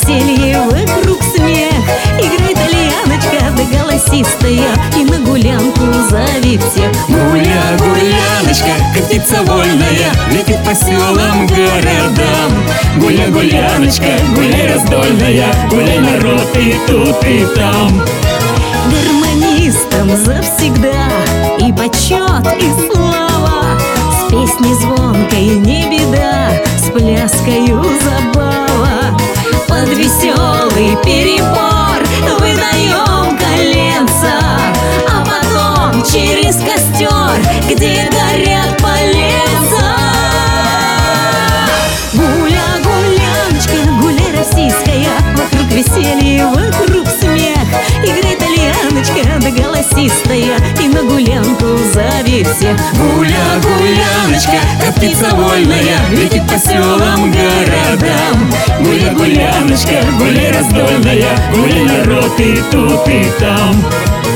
веселье, вокруг смех. Играет Альяночка, да голосистая, и на гулянку зови всех. Гуля, гуляночка, как птица вольная, летит по селам, городам. Гуля, гуляночка, гуляй раздольная, гуляй, народ, и тут, и там. Гармонистам завсегда и почет, и слава. С песней звонкой не беда, с пляскою забава. Под веселый перебор выдаем коленца, а потом через костер, где горят поленца. Гуля, гуляночка, гуляй российская, вокруг веселье, вокруг смех. Играет Альяночка, да голосистая, и на гулянку зови всех. Гуля, гуляночка, как птица вольная, летит по селам, городам. Гуля, гуляночка, гуляй раздольная, гуляй, народ, и тут, и там.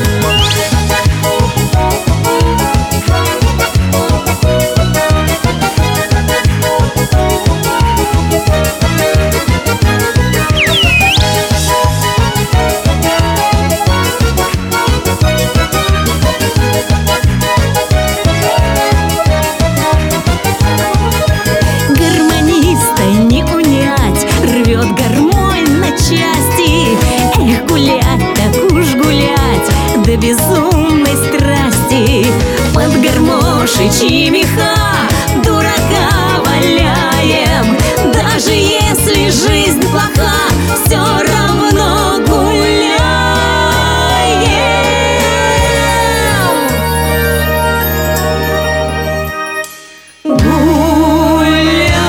До безумной страсти под гармошечьи меха дурака валяем. Даже если жизнь плоха, все равно гуляем. Гуля,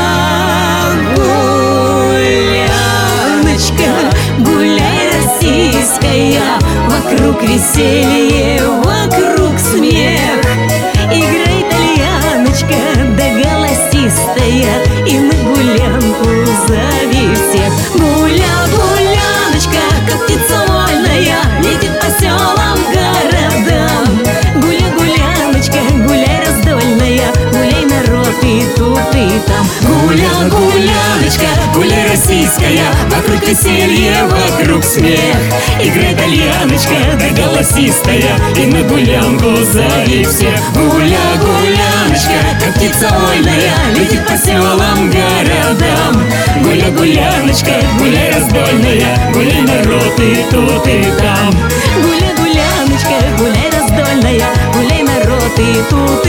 гуляночка, гуляй российская, вокруг веселье, вокруг смех. Играет Альяночка, да голосистая, и на гулянку зови всех. Гуля, гуляночка, как птица вольная, летит по селам, городам. Гуля, гуляночка, гуляй раздольная, гуляй, народ, и тут, и там. Гуля, гуляночка, гуляй российская, вокруг веселье, вокруг смех. Играет Альяночка, да голосистая, и на гулянку зови всех. Гуля, гуляночка, как птица вольная, летит по селам, городам. Гуля, гуляночка, гуляй раздольная, гуляй, народ, и тут, и там. Гуля, гуляночка, гуляй раздольная, гуляй, народ, и тут,